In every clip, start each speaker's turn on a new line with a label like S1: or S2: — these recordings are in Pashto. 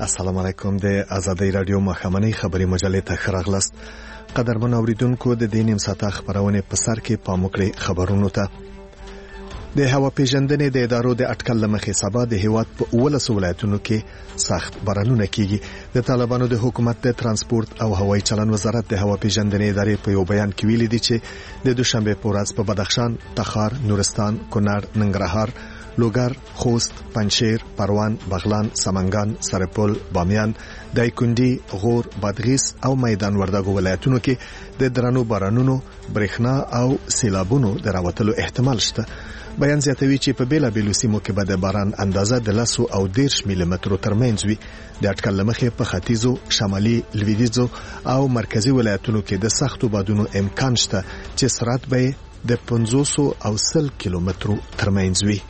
S1: السلام علیکم. د آزادۍ رادیو مخامنۍ خبري مجلې ته ښه راغلاست. قدرمن اوریدونکو، د دې نیم ساعته خبرونه په سر کې پام وکړئ. خبرونو ته د هوا پیژندنې د ادارو د اټکل لمخې سبا د هیواد په 19 ولایتونو کې سخت بارانونه کیږي. د طالبانو د حکومت د ترانسپورت او هوایي چلن وزارت د هوا پیژندنې ادارې په یو بیان کې ویلي دي چې د دوشنبه په ورځ په بدخشان، تخار، نورستان، کونړ، ننګرهار، لوګر، خوست، پنجشیر، پروان، بغلان، سمنګان، سرپل، بامیان، دایکنډي، غور، بادغیس او میدان وردګو ولایتونو کې د درنو بارانونو، برېښنا او سیلابونو د راوتلو احتمال شته. بیان زیاتوي چې په بیلابېلو سیمو کې به د باران اندازه د 10 او 10 ملي مترو ترمنځ وي. د اټکل لمخې په ختیځو، شمالي، لویدیځو او مرکزي ولایتونو کې د سختو بادونو امکان شته چې سرعت به د 500 او 100 کیلومترو ترمنځ وي.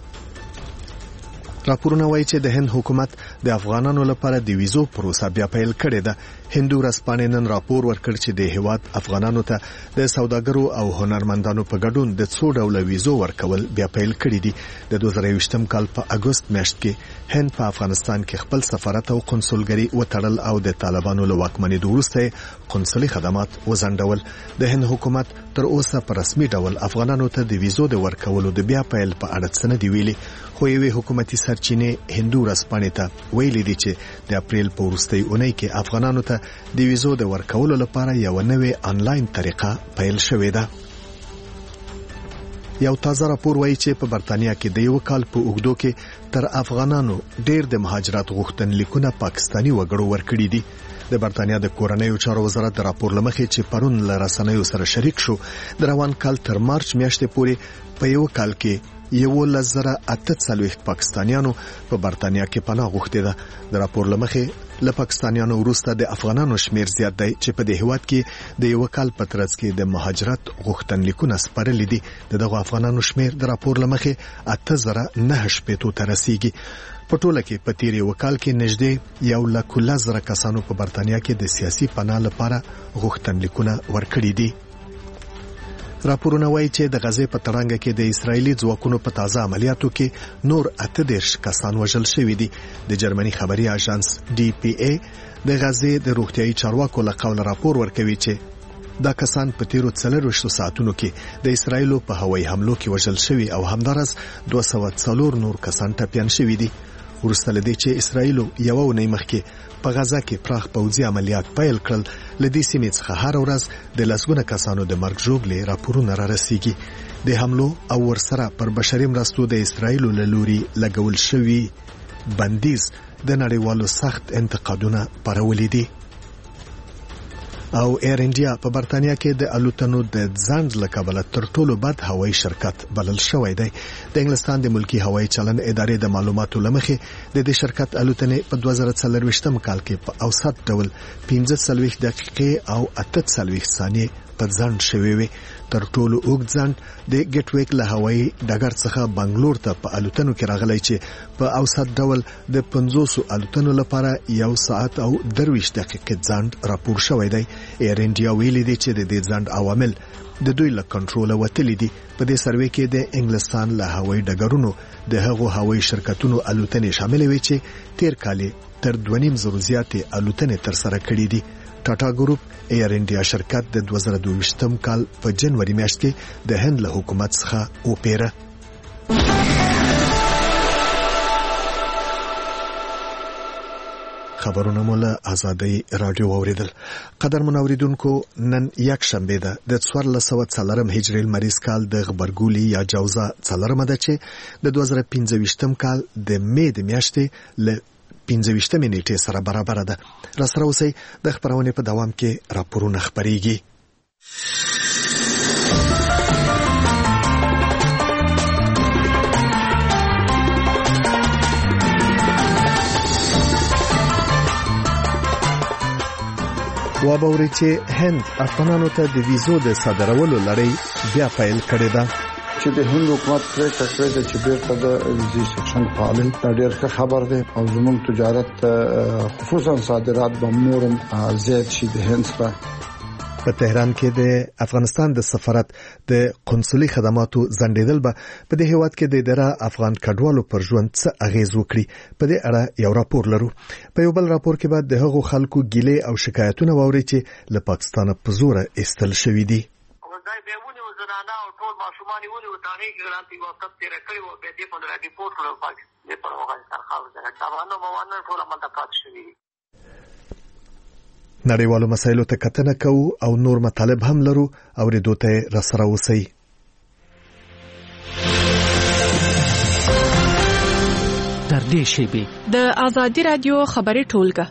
S1: راپورونه وایي چې د هند حکومت د افغانانو لپاره د ویزو پروسه بیا پیل کړې ده. هندو رسپانې نن راپور ورکړ چې د هیواد افغانانو ته د سوداګرو او هنرمندانو په ګډون د 2 ډوله ویزو ورکول بیا پیل کړي دي. د 2020 کال په اگست میاشت کې هند په افغانستان کې خپل سفارت او قونسلګري وتړل او د طالبانو له واکمنۍ وروسته قونسلي خدمات وځنډول. د هند حکومت تر اوسه په رسمي ډول افغانانو ته د ویزو د ورکولو د بیا پیل په اړه څه نه دی ویلي، خو یوې حکومتي سرچینې هندو رسپانې ته ویلي دي چې د اپریل په وروستۍ اونۍ کې افغانانو ته د ویزو د ورکولو لپاره یو نوې انلاین طریقه پیل شوې ده. یو تازه راپور وایي چې په برتانیا کې د یو کال په اوږدو کې تر افغانانو ډېر د مهاجرت غوښتنلیکونه پاکستاني وګړو ورکړي دي. د برتانیا د کورنیو چارو وزارت د راپور لمخې چې پرون له رسنیو سره شریک شو، د روان کال تر مارچ میاشتې پورې په یو کال کې 1148 پاکستانیانو په برتانیا کې پناه غوښتي ده. د راپور لمخې له پاکستانیانو وروسته د افغانانو شمیر زیات دی چې په دې هیواد کې د یو کال په ترڅ کې د مهاجرت غوښتنلیکونه سپارلي دي. دغه افغانانو شمیر د راپور لمخې 8900 ته رسیدي. په ټوله کې په تیر یو کال کې نږدې 1,00,000 کسانو په برتانیا کې د سیاسي پناه لپاره غوښتنلیکونه ورکړي دي. راپورونه وایي چې د غزې په تړانګه کې د اسرایلی ځواکونو په تازه عملیاتو کې نور 38 کسان وژل شوي دي. د جرمني خبري اژانس DPA د غزې د روغتيایي چارواکو له قوله راپور ورکوي چې دا کسان په تیرو 24 ساعتونو کې د اسرایلو په هوایي حملو کې وژل شوي او همدارس 204 نور کسان ټپيان شوي دي. ورسته لدې چې اسرایلو یو ونې مخکې په غزا کې پراخ پوځي عملیات پیل کړل، لدې سیمې څخه هر ورځ د لسګونه کسانو د مرګ ژوبلې راپورونه را رسیږي. د حملو او ورسره پر بشري مرستو د اسرایلو له لوري لګول شوی بندیز د نړیوالو سخت انتقادونه پارولي دي. او ایر انډیا په برتانیا کې د الوتنو د ځنډ له کبله تر ټولو بد هوایي شرکت بلل شوی دی. د انګلستان د ملکی هوایي چلن ادارې د معلوماتو لمخې د دې شرکت الوتنې په 2024 کال کې په اوسط ډول 45 دقیقې او 48 ثانیې په ځنډ شوی وي. تر ټولو اوږد ځنډ د ګټ ویک له هوایي ډګر څخه بنگلور ته په الوتنو کې راغلی چې په اوسط ډول د 500 الوتنو لپاره 1 ساعت او 23 دقیقې ځنډ راپور شوی دی. ایر انډیا ویلي دی چې د دې ځنډ عوامل د دوی له کنټروله وتلي دي. په دې سروې کې د انګلستان له هوایي ډګرونو د هغو هوایي شرکتونو الوتنې شامل وي چې تیر کال تر 2.5 زیاتې الوتنې تر سره کړې دي. ټاټا ګروپ ایر انډیا شرکت د 2022 کال په جنوري میاشت کې د هند له حکومت څخه وپیره. خبرونه مولا آزادۍ رادیو اوریدل. قدرمن اوریدونکو، نن یک شنبه ده د 1404 هجری لمریز کال د غبرګولي یا جوزا څلورمه ده چې د 2025 کال د مې د میاشتې له 15 نیټې سره برابر ده. را سره اوسئ، د خبرونې په دوام کې راپورونه خبريږي. وابوري چې هند افغانانو ته د ویزو د صادرولو لړۍ بیا پیل کړې ده.
S2: چې د هند حکومت پریکړه کړې ده چې بیرته د ویزې سیکشن فعال دا ډېر ښه خبر ده او زموږ تجارت خصوصا صادرات به نورم زیات شي د هند څخه.
S1: په تهران کې د افغانستان د سفارت د قنصلي خدماتو ځنډېدل به په دې هیواد کې د اداره افغان کډوالو پر ژوند څه اغیز وکړي په دې اړه یو راپور لرو. په یو بل راپور کې به د هغو خلکو ګیلې او شکایتونه واوري چې له پاکستان په زور ایستل شوي دي.
S3: زنانه او ټول ماشومان ونی وتانې کې ګرانتي وخت تیر کړی او به دې په ریپورت ورو پاکستان په افغانستان خاصه ده تاوانو موانه ټول متفاوت شوي.
S1: نړیوالو مسایلو ته کتنه کوو او نور مطالب هم لرو او ریډیو ته راسره اوسئ.
S4: تر دې شیبې
S5: د آزادي رادیو خبري ټولګه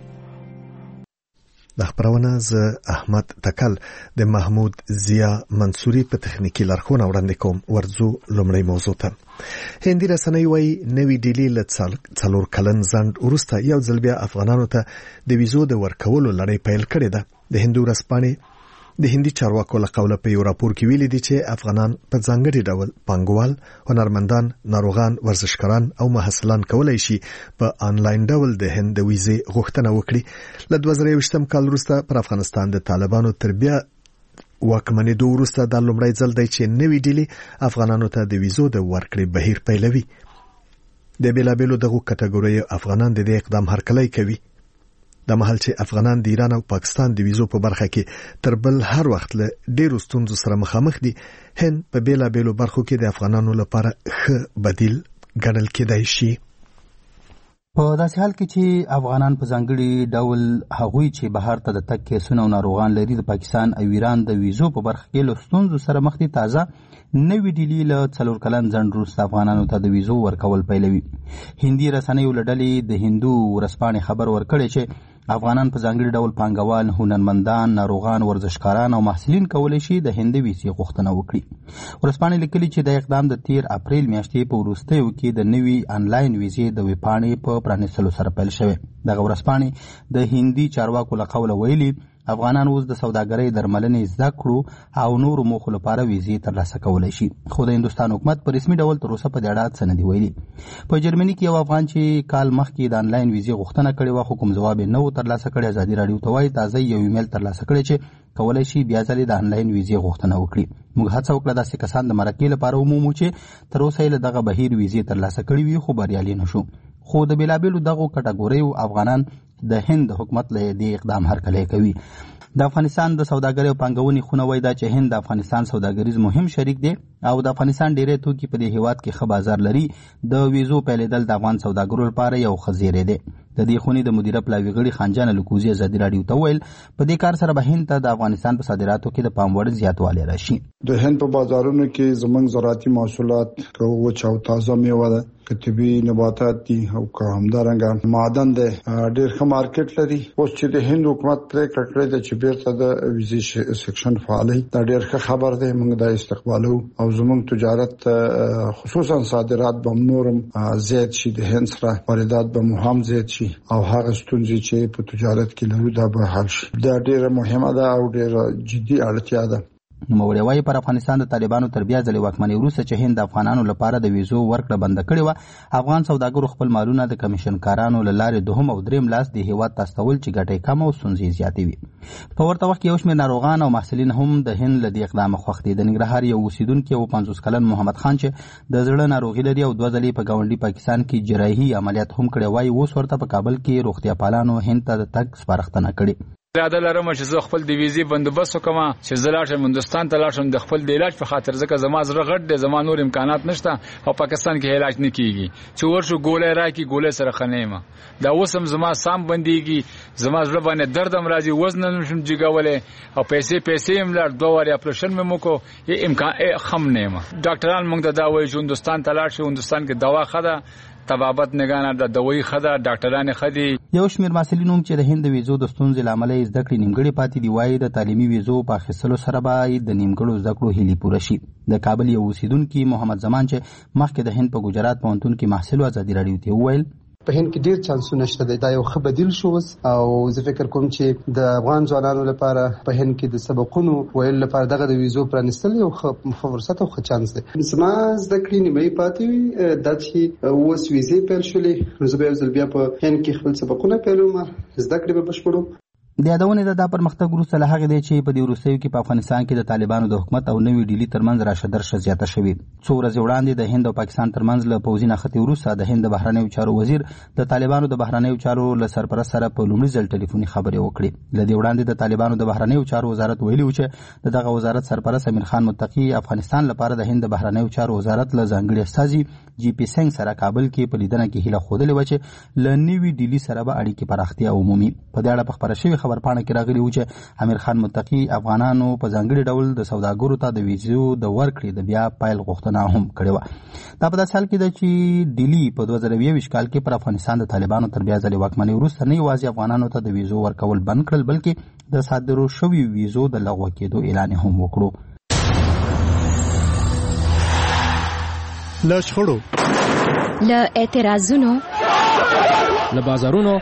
S1: د خبرونه ز احمد تکل د محمود ضیا منصوري په تخنیکی لارښوونه وړاندې کوم. ورځو لومړی موضوع ته هندي رسنۍ وايي نوې ډیلی له 4 کلن ځنډ وروسته یو ځل بیا افغانانو ته د ویزو د ورکولو لړۍ پیل کړې ده. د هندو رسپانې د هندي چارواکو له قوله په یو راپور کې ویلي دي چې افغانان په ځانګړي ډول پانګوال، هنرمندان، ناروغان، ورزشکاران او محصلان کولای شي په آنلاین ډول د هند د ویزې غوښتنه وکړي. له 2020 کال وروسته پر افغانستان د طالبانو تربیه واکمنېدو وروسته د لومړی ځل دی چې نوې ډیلی افغانانو ته د ویزو د ورکړې بهیر پیلوي. د بیلابېلو دغو کټګوریو افغانان د دې اقدام هرکلی کوي. د مهال چې افغانان د ایران او پاکستان د ویزو په برخه کې تر بل هر وخت له ډیرو ستونزو سره مخامخ دي، هند په بیلابېلو برخو کې د افغانانو لپاره ښه بدیل ګڼل کېدای شي.
S6: په داسې حال کې چې افغانان په ځانګړي ډول هغوی چې بهر ته د تګ کیسونه او ناروغان لري د پاکستان او ایران د ویزو په برخه کې له ستونزو سره مخ دي، تازه نوې ډیلی له 4 کلن ځنډ وروسته افغانانو ته د ویزو ورکول پیلوي. هندي رسنیو له ډلې د هندو ورځپاڼې خبر ورکړی چې افغانان په ځانګړي ډول پانګوال، هنرمندان، ناروغان، ورزشکاران او محصلین کولای شي د هند ویزې غوښتنه وکړي. ورځپاڼې لیکلي چې د اقدام د 13 اپریل میاشتې په وروستیو کې د نوي آنلاین ویزې د ویبپاڼې په پرانیستلو سره پیل شوی. دغه ورځپاڼې د هندي چارواکو له قوله ویلي افغانان اوس د سوداګرۍ، درملنې، زده کړو او نورو موخو لپاره ویزې ترلاسه کولی شي. خو د هندوستان حکومت په رسمي ډول تر اوسه په دې اړه څه نه دي ویلي. په جرمني کې یو افغان چې کال مخکې د آنلاین ویزې غوښتنه کړې وه خو کوم جواب یې نه و ترلاسه کړی، ازادي راډیو ته وایي تازه یو ایمیل ترلاسه کړی چې کولی شي بیا ځلې د آنلاین ویزې غوښتنه وکړي. موږ هڅه وکړه داسې کسان د مرکې لپاره ومومو چې تر اوسه یې له دغه بهیر ویزې ترلاسه کړې وي خو بریالي نه شو. خو د بیلابېلو دغو کټګوریو افغانان د هند حکومت له دې اقدام هرکلی کوي. د افغانستان د سوداګرۍ او پانګونې خونه وایي دا چې هند د افغانستان سوداګریز مهم شریک دی او د افغانستان ډېری توکي په دې هیواد کې ښه بازار لري. د ویزو پیلېدل د افغان سوداګرو لپاره یو ښه زیری دی. د دې خونې د مدیره پلاوي غړي خانجان الکوزي ازادي راډیو ته ویل په دې کار سره به هند ته د افغانستان په صادراتو کې د پام وړ زیاتوالی راشي.
S2: د هند په بازارونو کې زموږ زراعتي محصولات وچ او تازه میوه ده، کتبی نباتات دي او همدارنګه معدن ده، ډېر ښه مارکیټ لري. اوس چې د هند حکومت پریکړه کړې ده چې بیرته د ویزې سیکشن فعالي، دا ډېر ښه خبر ده. موږ دا استقبالو او زموږ تجارت خصوصا صادرات به نورم زیات شي، د هند سره واردات به هم زیات شي او هغه ستونزې چې په تجارت کې لرو دا به حل شي. دا ډېره مهمه ده او ډېره جدي اړتیا ده.
S6: نوموړی وایي پر افغانستان د طالبانو تر بیا ځلې واکمنۍ وروسته چې هند د افغانانو لپاره د ویزو ورکړه بنده کړې وه، افغان سوداګرو خپل مالونه د کمیشنکارانو له لارې دوهم او دریم لاس د هیواد ته استول چې ګټه یې کمه او ستونزې یې زیاتې وي. په ورته وخت کې یو شمېر ناروغان او محصلین هم د هند له دې اقدامه خوښ دي. د ننګرهار یو اوسیدونکي او 50 کلن محمد خان چې د زړه ناروغي لري او 2 ځلې په ګاونډي پاکستان کې جراحي عملیات هم کړی وایي اوس ورته په کابل کې روغتیا پالانو هند ته د تګ سپارښتنه کړې.
S7: اراده لرم چې زه خپل د ویزې بندوبست وکم چې زه لاړ شم هندوستان ته، لاړ شم د خپل د علاج په خاطر، ځکه زما زړه غټ دی، زما نور امکانات نشته او پاکستان کې علاج نه کیږي. چې ورشو ګولې راکې ګولې سره خنېما دا اوسم زما سام بنديږي، زما زړه باندې درد هم راځي، وزن نشم جګولې او پیسې هم لار 2 واری اپریشن مې مکو، یې امکان خم نه ما. ډاکټران موږ ته دا وایي چې هندوستان ته لاړ شو، هندوستان کې دوا خده طبابت نگانه د دوی خده، ډاکټران خدي.
S6: یو شمېر محصلین هم چې د هند د ویزو د ستونزې له امله یې زده کړې نیمګړې پاتې دي وایي د تعلیمي ویزو په اخیستلو سره به د نیمګړو زده کړو هیلې پوره شي. د کابل یو اوسیدونکي محمد زمان چې مخکې د هند په ګجرات پوهنتون کې محصل و ازادي راډیو ته وویل
S8: په هند کې ډیر چانسونه شته دی، دا یو ښه بدیل شو او زه فکر کوم چې د افغان ځوانانو لپاره په هند کې د سبقونو ویل لپاره دغه د ویزو پرانیستل یو ښه فرصت او ښه چانس دی. زما زده کړې نیمایي پاتې وي، دا چې اوس ویزې پیل شولې نو زه به یو ځل بیا په هند کې خپل سبقونه پیلوم، زده کړې به بشپړوم.
S6: د یادونې دا پرمختګ وروسته له هغې دی چې په دې وروستیو کې په افغانستان کې د طالبانو د حکومت او نوې ډیلي ترمنځ راشه درشه زیاته شوې. څو ورځې وړاندې د هند او پاکستان ترمنځ له پوځي نښتې وروسته د هند د بهرنیو چارو وزیر د طالبانو د بهرنیو چارو له سرپرست سره په لومړي ځل ټلیفوني خبرې وکړې. له دې وړاندې د طالبانو د بهرنیو چارو وزارت ویلي و چې د دغه وزارت سرپرست امیر خان متقي افغانستان لپاره د هند د بهرنیو چارو وزارت له ځانګړي استازي جی پی سنګ سره کابل کې په لیدنه کې هیله ښودلې وه چې له نوې ډیلي سره به اړیکې پراختیا ومومي. په دې اړه په خپره شوې خبرپاڼه کې راغلي و چې امیر خان متقي افغانانو په ځانګړي ډول د سوداګرو ته د ویزو د ورکړې د بیا پیل غوښتنه هم کړې وه. دا په داسې حال کې ده چې ډیلي په 2020 کال کې پر افغانستان د طالبانو تر بیا ځلې واکمنۍ وروسته نه یوازې افغانانو ته د ویزو ورکول بند کړل بلکې د صادرو شویو ویزو د لغوه کېدو اعلان هم وکړو.
S1: له شخړو،
S9: له اعتراضونو،
S4: له بازارونو،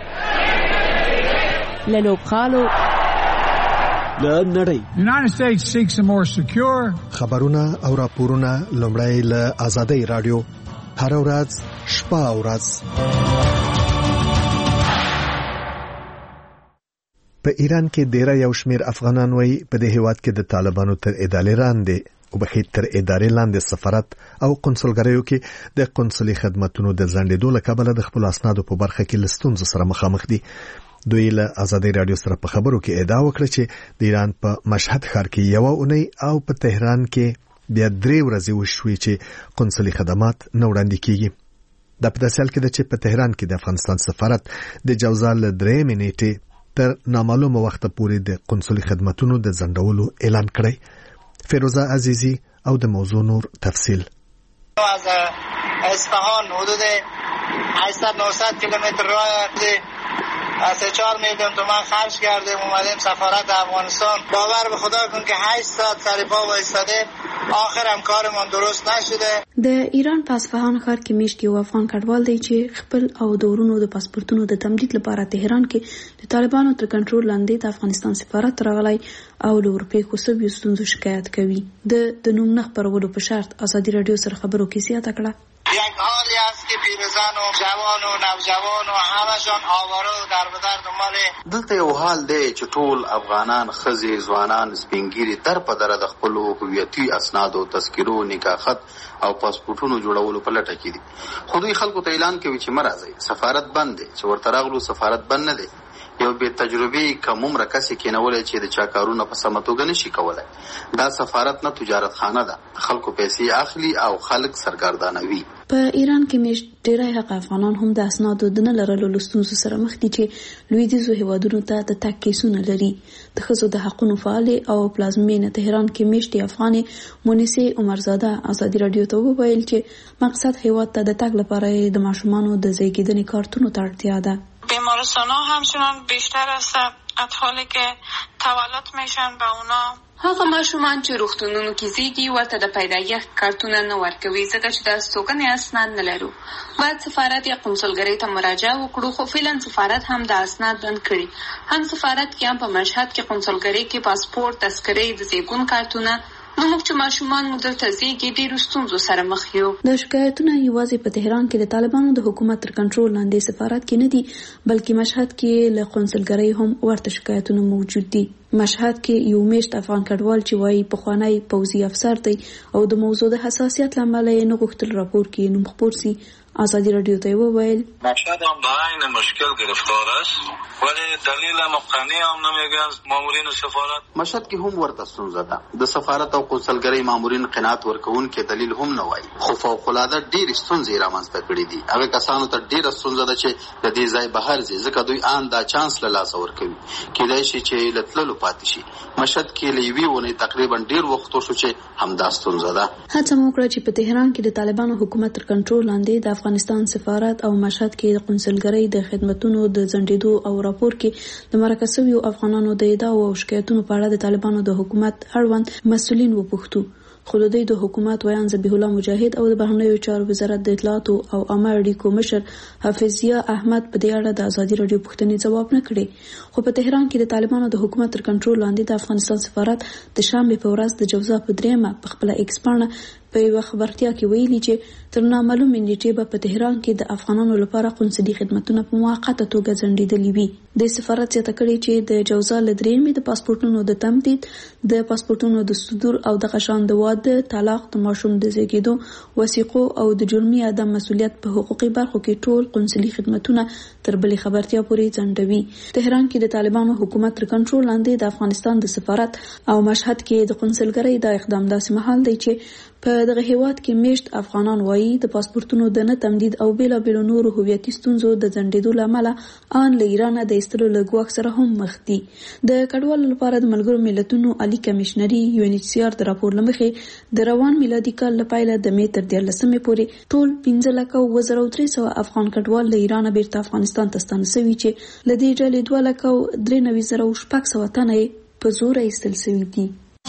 S5: له لوبغالو،
S4: له نړۍ.
S10: United States seeks a more secure.
S1: خبرونه او راپورونه لومړی له آزادۍ رادیو هر ورځ شپه او ورځ. په ایران کې ډیره یو شمیر افغانان وایي په دې هیواد کې د طالبانو تر ادارې لاندې او بخیر تر ادارې لاندې سفارت او قنصلګریو کې د قنصلي خدماتونو د ځنډېدو له کبله د خپل اسنادو په برخه کې له ستونزو سره مخامخ دي. دوی له آزادۍ رادیو سره په خبرو کې ادعا وکړه چې د ایران په مشهد ښار کې یوه اونۍ او په تهران کې بیا 3 ورځې وشوې چې قنصلي خدمات نه وړاندې کیږي. دا په داسې حال کې ده چې په تهران کې د افغانستان سفارت د جوزا له 3 نیټې تر نامعلومه وخته پورې د قنصلي خدماتونو د ځنډولو اعلان کړی. فیروزه عزیزی او د موضوع نور تفصیل.
S3: از اصفهان حدود 800-900 کیلومتر راه رفته، 3-4 میلیون تومان خرج کردیم اومدیم سفارت افغانستان. باور به خدا کن که 8 ساعت سر پا وایستاده، آخر هم کارمان درست نشده.
S11: د ایران په اصفهان ښار کې میشت یو افغان کډوال دی چې خپل او د ورونو د پاسپورتونو د تمدید لپاره تهران کې د طالبانو تر کنټرول لاندې د افغانستان سفارت راغلی او له ورپېښو سویو ستونزو شکایت کوي. د نوم نه خپرولو په شرط ازادي رادیو سره خبرو کې زیاته کړه.
S3: یک حالی است که پیرزن و جوان و نوجوان و همشان آواره و در بدر دنبال.
S12: دلته یو حال دی چې ټول افغانان، ښځې، ځوانان، سپینګیري در په دره د خپلو هویتي اسنادو، تذکرو، نکاحت او پاسپورټونو جوړولو په لټه کې دي. خو دوی خلکو ته اعلان کوي چې مه راځئ، سفارت بند دی. چې ورته راغلو سفارت بند نه دی. یو بې تجربې کم عمره کس یې کېنولی چې د چا کارونه په سمه توګه نشي کولی. دا سفارت نه تجارت خانه ده، خلکو پیسې اخلي او خلک سرګردانوي.
S11: په ایران کې میشت ډیری هغه افغانان هم د اسنادو د نه لرلو له ستونزو سره مخ دي چې لویدیځو هیوادونو ته د تګ کیسونه لري. د ښځو د حقونو فعالې او پلازمینه تهران کې میشتې افغانې مونسې عمرزاده ازادي رادیو ته وویل چې مقصد هیواد ته د تګ لپاره د ماشومانو د زیږیدنې کارتونو ته اړتیا ده.
S13: بیمارستان‌ها همچنان بیشتر است اطفالی که تولد میشن به اونا. هغه ماشومان چې روغتونونو کې زیږي ورته د پیدایښت کارتونه نه ورکوي ځکه چې د استوګنې اسناد نه لرو. باید سفارت یا قنصلګرۍ ته مراجعه وکړو، خو فعلا سفارت هم د اسناد بند کړي. هم سفارت کې هم په مشهد کې قنصلګرۍ کې پاسپورت، تذکرې، د زیږون کارتونه. نو موږ چې ماشومان مو دلته زیږي ډېرو ستونزو سره مخ یو.
S11: د شکایتونه یوازې په تهران کې د طالبانو د حکومت تر کنټرول لاندې سفارت کې نه دي، بلکې مشهد کې له قنصلګرۍ هم ورته شکایتونه موجود دي. مشهد کې یو میشت افغان کډوال چې وایي پخوانی پوځي افسر دی او د موضوع د حساسیت له امله یې نه غوښتل راپور کې نوم خپور سي. آزادی رادیو ته وویل
S14: مشهد هم به عین مشکل گرفتار است ولی دلیل مقنعی هم نمیگن مامورین سفارت.
S12: مشهد کې هم ورته ستونزه ده. د سفارت او قنصلګرۍ مامورین قناعت ورکوونکي دلیل هم نه وایي، خو فوق العاده ډېرې ستونزې رامنځته کړي دي. هغه کسانو ته ډېره ستونزه ده چې د دې ځای بهر ځي ځکه دوی آن دا چانس له لاسه ورکوي. کېدای شي چې له تللو پاتې شي. مشهد کې له یوې اونۍ تقریبا ډېر وخت وشو چې همدا ستونزه ده.
S11: هڅه مو وکړه چې په تهران کې د طالبانو حکومت تر کنټرول لاندې د افغانستان سفارت او مشهد کې د قنصلګرۍ د خدماتونو د ځنډېدو او راپور کې د مرکه شویو افغانانو د ادعاو او شکایتونو په اړه د طالبانو د حکومت اړوند مسؤلین وپوښتو. خو د دوی د حکومت ویان ذبیح الله مجاهد او د بهرنیو چارو وزارت د اطلاعاتو او عامه اړیکو مشر حافظ ضیا احمد په دې اړه د ازادي رادیو پوښتنې ځواب نه کړي. خو په تهران کې د طالبانو د حکومت تر کنټرول لاندې د افغانستان سفارت د شنبې په ورځ د جوزا په 3 په خپل ایکس پاڼه په یو خبرتیا کې ویلي چې تر نامعلوم نیټې به په تهران کې د افغانانو لپاره قونسلي خدماتونه په موقته توګه ځنډېدلي وي. د سفارت زیاته کړې چې د جوزا له درېیمې د پاسپورتونو د تمدید، د پاسپورتونو د صدور او د غشان د واده، طلاق، د ماشوم د زیږېدو وثیقو او د جرمي عدم مسؤلیت په حقوقي برخو کې ټول قونسلي خدماتونه تر بلې خبرتیا پورې ځنډوي. تهران کې د طالبانو حکومت تر کنټرول لاندې د افغانستان د سفارت او مشهد کې د قونسلګرۍ د اقدام داسې مهال دی چې په دغه هیواد کې میشت افغانان وایي د پاسپورتونو د نه تمدید او بیلابیلو نورو هویتي ستونزو د ځنډېدو له امله ان له ایران د ایستلو له ګواښ سره هم مخ دي. د کډوالو لپاره د ملګرو ملتونو عالی کمیشنري UNHCR د راپور له مخې د روان میلادي کال له پیله د مې تر 14 پورې ټول 15,300 افغان کډوال له ایران بیرته افغانستان ته ستانه شوي چې له دې ډلې 2,93,600 تنه په زور ایستل شوي دي.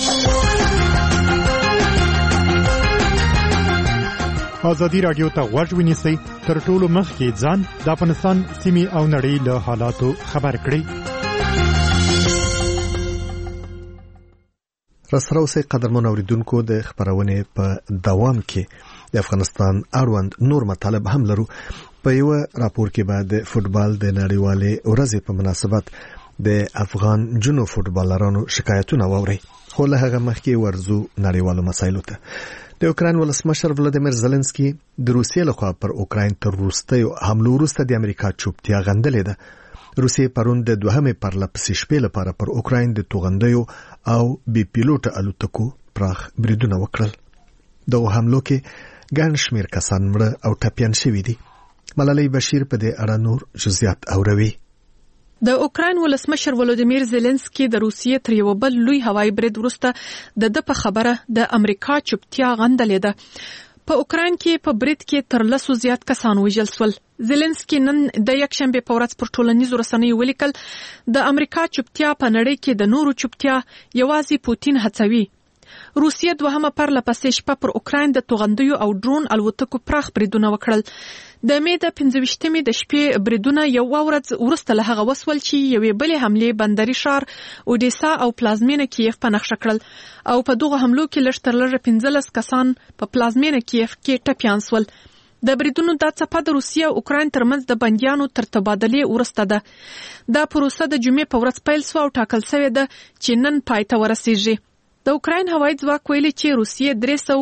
S9: ازادي راډیو ته غوږ ونیسئ، تر ټولو مخکې ځان د افغانستان سیمې او نړۍ له حالاتو خبر کړئ.
S1: راسره اوسئ قدرمن اوریدونکو، د خبرونې په دوام کې د افغانستان اړوند نور مطالب هم لرو. په یو راپور کې به د فوتبال د نړیوالې ورځې په مناسبت د افغان جنو فوتبالرانو شکایتونه واورئ، خو له هغه مخکې ورځو نړیوالو مسایلو ته. د اوکراین ولسمشر ولادیمیر زيلنسکي د روسیې لخوا پر اوکراین تر وروستیو حملو وروسته د امریکا چوپتیا غندلې ده. روسیې پرون د دوهمې پرلپسې شپې لپاره پر اوکراین د توغندیو او بي پیلوټ الوتکو پراخ بریدونه وکړل. دغه حملو کې ګڼ شمېر کسان مړه او ټپیان شوي دي. ملالۍ بشیر په دې اړه نور جزئیات اوروي.
S15: د اوکراین ولسمشر ولادیمیر زيلنسکي د روسیې تر یو بل لوی هوایي برید وروسته د په خبره د امریکا چوپتیا غندلې ده. په اوکراین کې په برید کې تر 100 زیات کسان وژل شول. زيلنسکي نن د یکشنبه په ورځ پر ټولنیزو رسنیو ولیکل د امریکا چوپتیا په نړۍ کې د نورو چوپتیا یوازې پوتین هڅوي. روسیې دوهمه پرلپسې شپه پر اوکراین د توغندیو او ډرون الوتکو پراخ بریدونه وکړل. د مې د 15مې د شپې بریدونه یو ورځ وروسته له هغه وسول چې یوې بلې حملې بندري ښار اودیسا او پلازمینه کیف په نښه کړل او په دغه حملو کې لږ تر لږه 15 کسان په پلازمینه کیف کې ټپیان شول. د بریدونو دا څپه د روسیې او اوکراین ترمنځ د بندیانو تر تبادلې وروسته ده. دا پروسه د جمعې په ورځ پیل شوه او ټاکل شوې ده چې نن پای ته ورسیږي. د اوکراین هوایي ځواک ویلي چې روسیې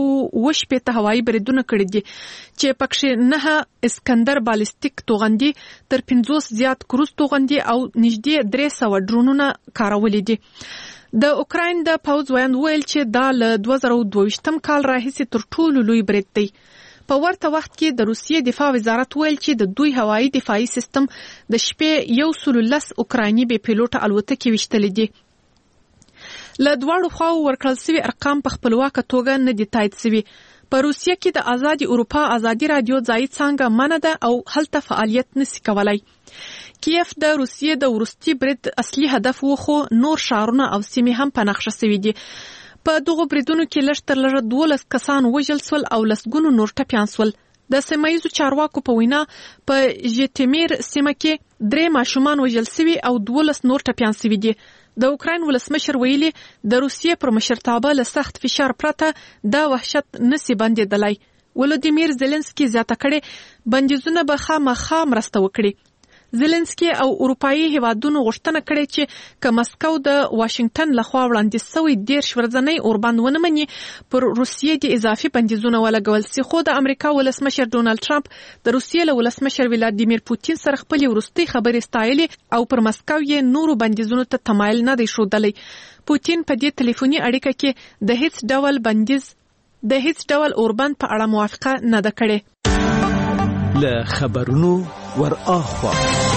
S15: 380 هوایي بریدونه کړي دي چې پکې 9 اسکندر بالستیک توغندي، تر 50 زیات کروز توغندي او نږدې 300 ډرونونه کارولي دي. د اوکراین د پوځ ویاند ویل چې دا له 2022 کال راهیسې تر ټولو لوی برید دی. په ورته وخت کې د روسیې دفاع وزارت ویل چې د دوی هوایي دفاعي سیستم د شپې 110 اوکرایني بي پیلوټ الوتکې وشتلې دي. له دواړو خواو ورکړل شوي ارقام په خپلواکه توګه نه دي تایید شوي. په روسیه کې د آزادي اروپا آزادي رادیو ځایي څانګه منع ده او هلته فعالیت نشي کولای. کیف د روسیې د وروستي برید اصلي هدف و، خو نور ښارونه او سیمې هم په نښه شوي دي. په دغو بریدونو کې لږ تر لږه 12 کسان وژل شول او لسګونو نور ټپیان شول. د سیمایي چارواکو په وینا په ژټیمیر سیمه کې 3 ماشومان وژل شوي او 12 نور ټپیان شوي دي. د اوکراین ولسمشر ویلي د روسیې پر مشرتابه له سخت فشار پرته دا وحشت نسی بندېدلی. ولادیمیر زيلنسکي زیاته کړې بندیزونه به خامخا مرسته وکړي. زيلنسکي او اروپایي هیوادونو غوښتنه کړې چې که مسکو د واشنگټن لخوا وړاندیز شوی 10 ورځنی اوربند ونه مني، پر روسیې د اضافي بندیزونه ولګول شي. خو د امریکا ولسمشر ډونالد ټرمپ د روسیې له ولسمشر ولادیمیر پوتین سره خپلې وروستۍ خبرې ستایلې او پر مسکو یې نورو بندیزونو ته تمایل نه دی ښودلی. پوتین په دې ټلیفوني اړیکه کې د هیڅ ډول بندیز د هیڅ ډول اوربند په اړه موافقه نه ده کړې.
S4: له خبرونو ور اخوا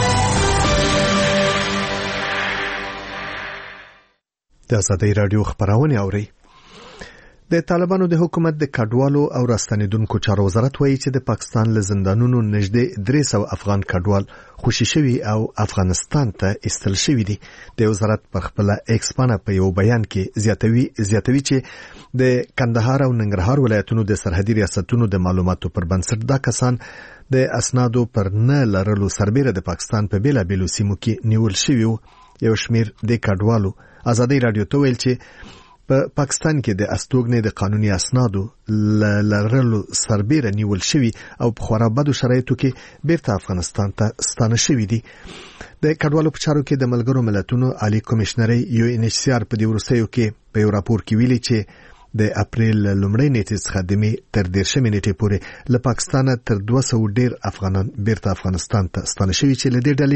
S1: د ازادي رادیو خبرونه اوري. د طالبانو د حکومت د کډوالو او راستنیدونکو چارو وزارت وایي چې د پاکستان له زندانونو نږدې 300 افغان کډوال خوشي شوي او افغانستان ته ایستل شوي دي. د وزارت په خپل ایکس باندې په یو بیان کې زیاتوي چې د کندهار او ننګرهار ولایتونو د سرحدي ریاستونو د معلوماتو پر بنسټ دا کسان د اسنادو پر نه لرلو سربېره د پاکستان په بیلابېلو سیمو کې نیول شوي. یو شمیر د کډوالو ازادي رادیو ته ویل چې په پاکستان کې د استوګنې د قانوني اسنادو لرلو سربېره نیول شوی او په خورا بدو شرایطو کې بیرته افغانستان ته ستانه شوی دي. د کډوالو په چارو کې د ملګرو ملتونو عالی کمشنري UNHCR په دې وروستیو کې په یو راپور کې ویلي چې د اپریل لومړۍ نیټې څخه د می تر 13 نیټې پورې له پاکستان تر 200 ډیر افغانان بیرته افغانستان ته ستانه شوي چې له دې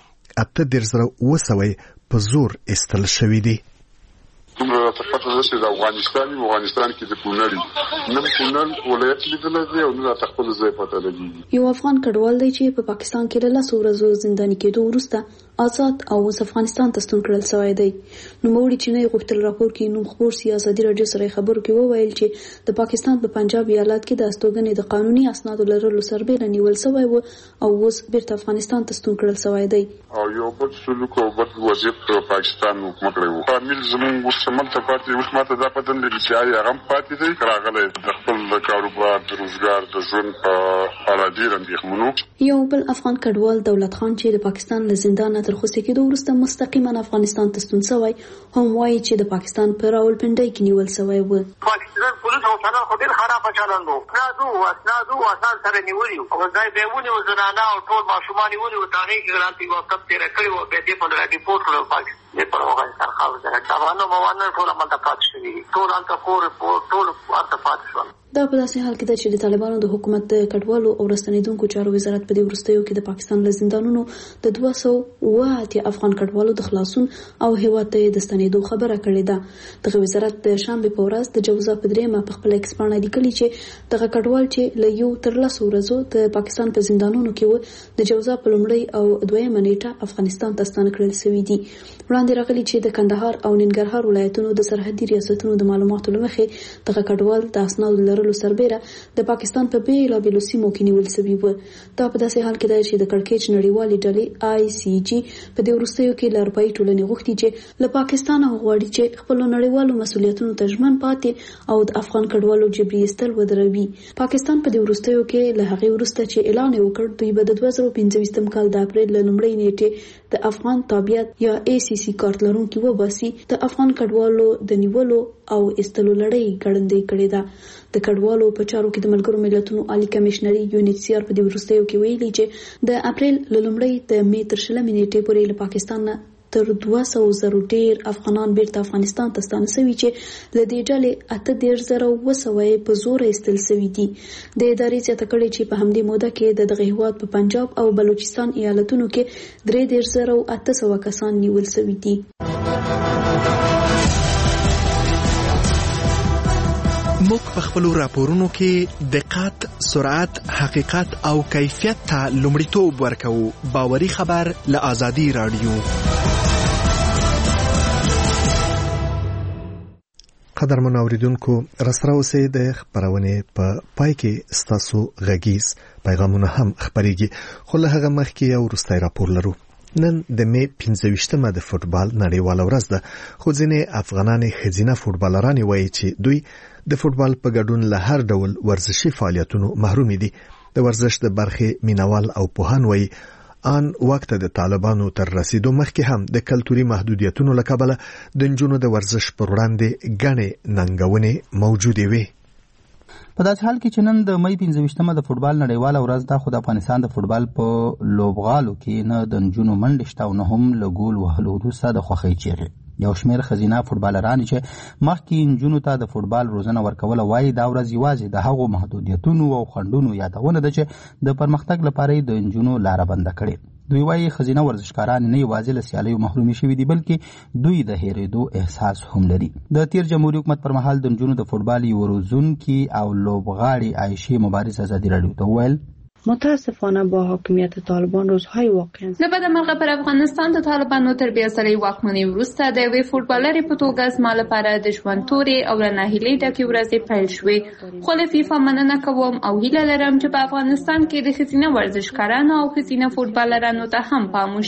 S1: ډلې 8,900 په زور ایستل شوي دي.
S16: دومره تفاوت نشي د افغانستان کې د کونړ نن کونړ ولایت لیدل دي او نه تخپل ځای پته لګي.
S11: یو افغان کډوال دی چې په پاکستان کې له 10 ورځې زنداني کېدو وروسته آزاد او افغانستان ته ستون کړل شوی دی. نو موري چې نه غوښتل راپور کې نو خبر سیاسي راډیو سره خبرو کې وویل چې د پاکستان په پنجاب ایالت کې د استوګنې د قانوني اسنادو لرلو سربېره نیول شوی و او اوس بیرته افغانستان ته ستون کړل شوی دی.
S16: او یو بل سلوک او بد وضعیت په پاکستان حکومت لري. فامیل زموږ سمته پاتې اوس ماته دا پدن لري چې هغه پاتې دی راغله د خپل کاروبار د روزګار د ژوند په اړه ډیر اندېښمنو.
S11: یو بل افغان کډوال دولت خان چې د پاکستان له زندان تر خصوصي کېدو وروسته مستقیما افغانستان ته ستون شوی هم وایي چې د پاکستان په راولپنډۍ کې نیول شوی و.
S17: پاکستان پولیس او څنګه خو ډیر خراب چلند وو. اسنادو سره نیولي او ځای به ونی او زنانه او ټول ماشومان نیولي او تاریخ ګرانتي وخت تیر کړی او به دې په لاره کې پورت کړو. پاکستان په افغانستان خاص ده تاوانو موانه ټول مونږ پات شوی ټول انت کور ټول ورته پات شو.
S11: دا په داسې حال کې ده چې د طالبانو د حکومت د کډوالو او راستنیدونکو چارو وزارت په دې وروستیو کې د پاکستان له زندانونو د 208 افغان کډوالو د خلاصون او هیواد ته د ستنېدو خبره کړې ده. دغه وزارت د شنبه په ورځ د جوزا په دریمه په خپل ایکس باندې لیکلي چې دغه کډوال چې له یو تر 10 ورځو د پاکستان په زندانونو کې و د جوزا په لومړۍ او دویمه نیټه افغانستان ته ستانه کړل شوی دي. وړاندې راغلي چې د کندهار او ننګرهار ولایتونو د سرحدي ریاستونو د معلوماتو لمخې دغه کډوال د اسنادو لرلو سربېره د پاکستان په بیلابېلو سیمو کې نیول شوي و. دا په داسې حال کې ده چې د کړکېچ نړیوالې ډلې ICG په دې وروستیو کې له اروپایي ټولنې غوښتي چې له پاکستان غواړي چې خپلو نړیوالو مسؤلیتونو ته ژمن پاتې او د افغان کډوالو جبري ایستل ودروي. پاکستان په دې وروستیو کې له هغې وروسته چې اعلان وکړ دوی به د 2025 کال د اپریل له لومړۍ نیټې د افغان تابعیت یا ACC کارت لرونکي وباسي د افغان کډوالو د نیولو او ایستلو لړۍ ګړندۍ کړې ده. د کډوالو په چارو کې د ملګرو ملتونو عالی کمشنري UNHCR په دې وروستیو کې ویلي چې د اپریل لومړۍ د می تر 20 نیټې پورې له پاکستان نه تر 200,000 ډیر افغانان بیرته افغانستان ته ستانه شوي چې له دې ډلې 8,900 په زور ایستل شوي دي. د ادارې زیاته کړې چې په همدې موده کې دغه هیواد په پنجاب او بلوچستان ایالتونو کې 3,800 کسان نیول شوي دي.
S18: موږ په خپل راپورونو کې دقت، سرعت، حقیقت او کیفیت ته لومړیتوب ورکوو. باوري خبر له آزادي رادیو.
S1: قدرمن اوریدونکو راسره اوسئ. د خبرونې په پای کې ستاسو غږیز پیغامونه هم خبرېږي خو له هغه مخکې یو وروستی راپور لرو. نن د می 15مه د فوتبال نړیواله ورځ ده خو ځینې افغانان ښځینه فوتبالرانې وایي چې دوی د فوتبال په ګډون له هر ډول ورزشي فعالیتونو محروم دي. د ورزش د برخې مینوال او پوهان وایي آن وخت د طالبانو تر رسیدو مخکې هم د کلتوري محدودیتونو له کبله د نجونو د ورزش پر وړاندې ګڼې ننګونې موجودې وي.
S6: په داسې حال کې چې نن د می 15مه د فوتبال نړیواله ورځ ده خو د افغانستان د فوتبال په لوبغالو کې نه د نجونو منډې شته او نه هم له ګول وهلو وروسته د خوښۍ چیغې. یو شمېر ښځینه فوتبالران چې مخکې نجونو ته د فوتبال روزنه ورکوله وایي دا ورځ یوازې د هغو محدودیتونو او خنډونو یادونه ده چې د پرمختګ لپاره د نجونو لاره بنده کړې. دوی وایي ښځینه ورزشکاران نه یوازې له سیالیو محرومې شوي دي بلکې دوی د هېرېدو احساس هم لري. د تیر جمهوریت حکومت پر مهال د نجونو د فوتبال یو روزونکي او لوبغاړې عایشې مبارز آزادي راډیو ته وویل
S19: متاسفانه با حاکمیت طالبان روزهای واقعا
S13: له بده مرغه پر افغانستان د طالبانو تر بیا سره واکمنۍ وروسته د یوې فوټبالرې په توګه زما لپاره د ژوند تورې او له ناهیلۍ ډکې ورځې پیل شوې خو له فیفا مننه کوم او هیله لرم چې په افغانستان کې د ښځینه ورزشکارانو او ښځینه فوټبالرانو ته هم پام وشي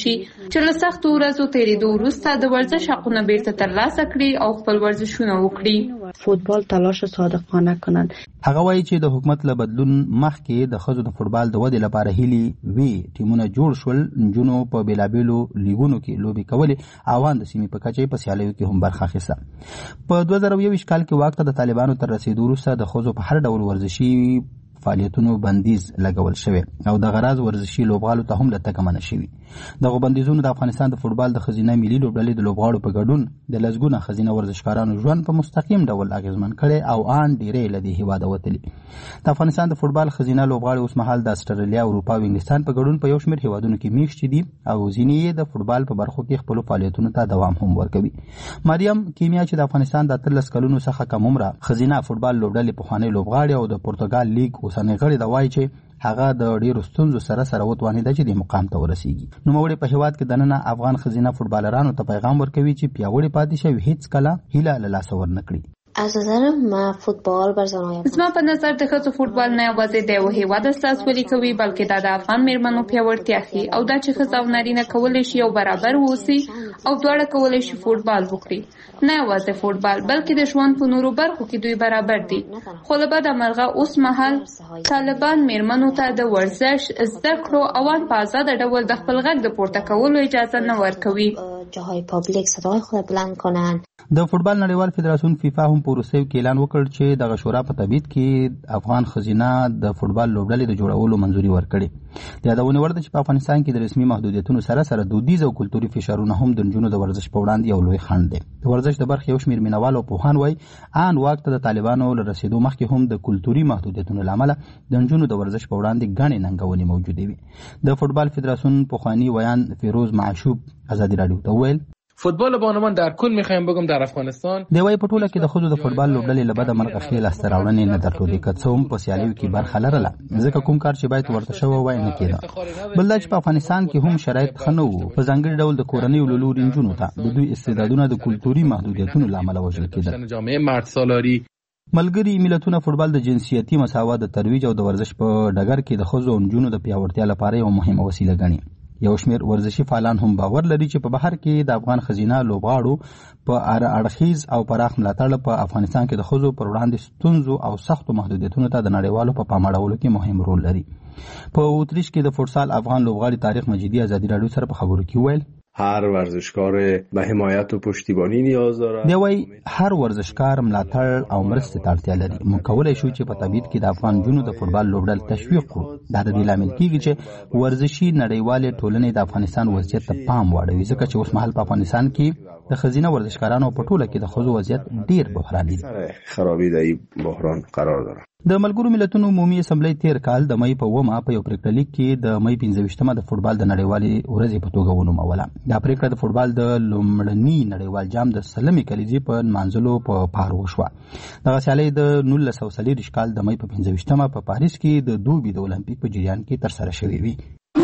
S13: چې له سختو ورځو تېرېدو وروسته د ورزش حقونه بیرته ترلاسه کړي او خپل ورزشونه وکړي.
S19: فوتبال تلاش صادقانه کنند.
S6: هغه وایي چې د حکومت له بدلون مخکې د ښځو د فوټبال د ودې لپاره هیلې وي. ټیمونه جوړ شول، نجونو په بېلابېلو لیګونو کې لوبې کولې او ان د سیمې په کچه په سیالیو کې هم برخه اخیسته. په 2021 کال کې واک ته د طالبانو تر رسیدو وروسته د ښځو په هر ډول ورزشي فعالیتونو بندیز لګول شوی او د غراض ورزشي لوبغالو ته هم لته منع شوی. دغه بندیزونو د افغانستان د فوټبال د خزینه ملي لوبډلې د لوبغاړو په ګډون د لسګونه خزینه ورزشکارانو ژوند په مستقیم ډول اغیزمن کړي او ان ډیرې له دې هیواده وتلي. د افغانستان د فوټبال خزینه لوبغاړي اوس مهال د استرالیا، اروپا او انګلستان په ګډون په یو شمېر هیوادونو کې میشت دي او ځینې د فوټبال په برخو کې خپل فعالیتونو ته دوام هم ورکوي. مریم کیمیا چې د افغانستان د 13 کلونو څخه کم عمره خزینه فوټبال لوبډلې پخوانی لوبغاړي او د پرتګال لیګ اوسنۍ غړي د وایي چې هغه د ډیرو ستونزو سره وتوانیده چې د مقام ته ورسیږي. نوموړي په هیواد کې دننه افغان خزینه فوټبالرانو ته پیغام ورکوي چې پیاوړي پاتې شي، هیڅ کله هیله له لاسه ورنکړي.
S20: از نظر ما فوتبال بر زنای
S13: زما په نظر د ښځو فوټبال نه یوازې د یو هیواد استازولي کوي بلکې دا د افغان میرمنو پیاوړتیا ښيي او دا چې ښځه او نارینه کولی شي یو برابر واوسي او دواړه کولی شي فوټبال وکړي. نه یوازې فوټبال بلکې د ژوند په نورو برخو کې دوی برابر دي. خو له بده مرغه اوس مهال طالبان میرمنو ته د ورزش، زده کړو او ان په آزاده ډول د خپل غږ د پورته کولو اجازه نه ورکوي.
S20: جاهای پابلیک صدای خود بلند کنن.
S6: د فوټبال نړیوال فدراسیون فیفا هم په روسیې کې اعلان وکړ چې د شورا په تبعید کې افغان خزینه د فوټبال لوبډلې د جوړولو منځوري ورکړي. د یادونې وړ ده چې په افغانستان کې د رسمي محدودیتونو سره دودیز او کلتوري فشارونه هم د نجونو د ورزش په وړاندې یو لوی خنډ دی. د ورزش د برخې یو شمېر مینوال او پوهان وایي ان واک ته د طالبانو له رسیدو مخکې هم د کلتوري محدودیتونو له امله د نجونو د ورزش په وړاندې ګڼې ننګونې موجودې وي. د فوټبال فدراسیون پخوانی ویان فیروز معشوب ازادي رادیو ته وویل
S21: فوتبال بانوان در کل میخوایم بگم در افغانستان
S6: دی وای په ټوله کې د ښځو د فوټبال لوبډلې له بده مرغه ښې لاسته راوړنې نه درلودې، که څه هم په سیالیو کې برخه لرله، ځکه کوم کار چې باید ورته شوی وای نه کېده. بل دا چې په افغانستان کې هم شرایط ښه نه وو، په ځانګړي ډول د کورنیو له لوري نجونو ته د دوی استعدادونه د کلتوري محدودیتونو له امله وژل کېدل.
S21: جامعه مردسالاری
S6: ملګري ملتونه فوټبال د جنسیتي مساوات د ترویج او د ورزش په ډګر کې د ښځو او نجونو د پیاوړتیا لپاره یو مهمه وسیله ګڼي. یو شمېر ورزشي فعالان هم باور لري چې په بهر کې د افغان خزینه لوبغاړو په اړخیز او پراخ ملاتړ په افغانستان کې د ښځو پر وړاندې ستونزو او سختو محدودیتونو ته د نړیوالو په پام اړولو کې مهم رول لري. په اوتریش کې د فوټسال افغان لوبغاړي تاریخ مجیدی ازادي رادیو سره په خبرو کې ویل
S22: هر ورزشکار به حمایت و پشتیبانی نیاز دارد.
S6: دی وای هر ورزشکار ملاتړ او مرستې ته اړتیا لري. موږ کولی شو چې په تبعید کې د افغان جنونو د فوټبال لوبډل تشویق کړو. دا د دې لامل کیږي چې ورزشي نړیوالې ټولنې د افغانستان وضعیت ته پام واړوي، ځکه چې اوس مهال په افغانستان کې د خزینه ورزشکارانو په ټوله کې د ښځو وضعیت ډیر بحراني دی.
S22: خرابی د این بحران قرار داره.
S6: د ملګرو ملتونو عمومي اسمبلی تیر کال د مئی په 9 په یو پریکړه لیک کې د مئی 15مه د فوټبال د نړیوالې ورځې په توګه ونوموله. دا پریکړه د فوټبال د لومړني نړیوال جام د سلمې کلیزې په نمانځلو په پار وشوه. دغه سیالي د 1940 کال د مئی په 15مه په پاریس کې د دوبي د اولمپیک په جریان کې ترسره شوې وي.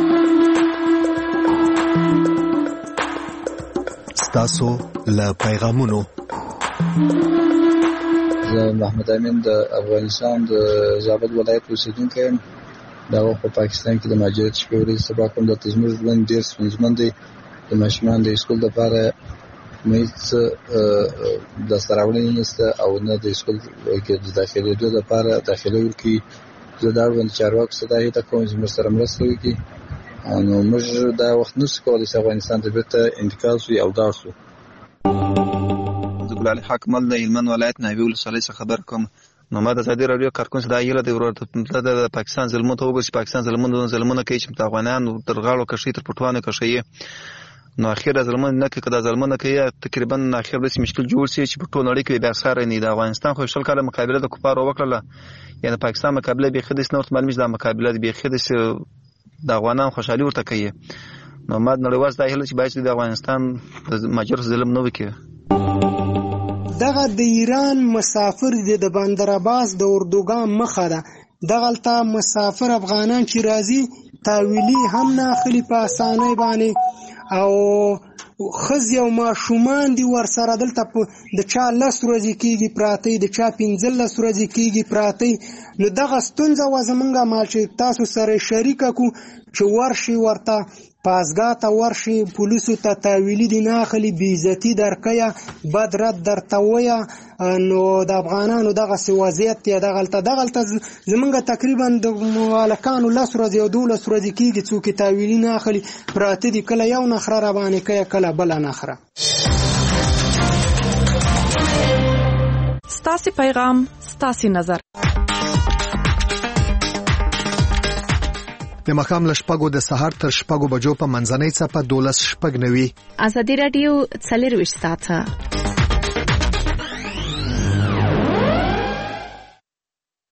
S1: ستاسو له پیغامونو
S23: محمد امین د افغانستان د زابل ولایت اوسیدونکی یم. دا په پاکستان کې د مهاجرت شپې ورځې سبا کوم د زموږ ژوند ډېر ستونزمن دی. د ماشومان د اسکول لپاره هېڅ لاسته راوړنې نشته او نه د اسکول کې د داخلېدو لپاره داخله ورکړي. زه دا اړوند چارواکو څخه دا هیله کوم چې زموږ سره مرسته وکړي. نو موږ دا وخت نشو کولی چې افغانستان ته بېرته انتقال شو او لاړ شو.
S24: ګلالي حکمل د هلمند ولایت ناوې ولسوالۍ څخه خبر کوم. نو ما د ازادي راډیو کارکون څخه دا هیله دی ورته د پاکستان ظلمونو ته وګورئ چې پاکستان ظلمونه کوي چې افغانان تر غاړو کشي تر پټوانو کشي. نو اخر ظلمونه نه کوي، کله ظلمونه کوي تقریبا اخر داسې مشکل جوړ شي چې په ټول نړۍ کې بیا سره نه د افغانستان خو شل کاله مقابله د کفارو وکړه، یعنی پاکستان مقابله به خدای نور معلومه ده مقابله به خدای د افغانان خوشحالي ورته کوي. نو ما نړیوال دا هیله چې باید د افغانستان د ماجر ظلم نه وکړي.
S25: دغه د ایران مسافر د بندر عباس د اردوګان مخه ده. دغلته مسافر افغانان چې راځي تاویلی هم نه اخلي په اسانۍ باندې او ښځې او ماشومان دي ورسره دلته د چا 10 ورځې کېږي پراته، د چا 15 ورځې کېږي پراته. نو دغه ستونزه وه زمونږ مال چې تاسو سره شریکه کړو چې ورشي ورته پازګاه ته ورشي پولیسو ته تاویلي دي نه اخلي بې عزتي درکیه بد رد درته ویه نو د افغانانو دغسې وضعیت دی دغلته زمونږ تقریبا د هلکانو 10 ورځې او 12 ورځې کېږي څوک یې تاویلي نه اخلي پراته دي کله یو نخره راباندې کوي کله بله نخره.
S15: ستاسې پیغام ستاسې نظر.
S1: د ماښام له 6 د سهار تر 6 بجو په منځنۍ څپه 12:09.
S2: ازادي راډیو 24 ساعته